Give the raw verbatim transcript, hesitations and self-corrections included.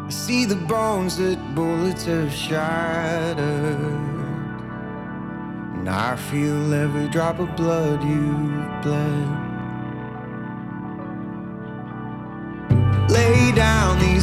I see the bones that bullets have shattered, and I feel every drop of blood you've bled. Lay down the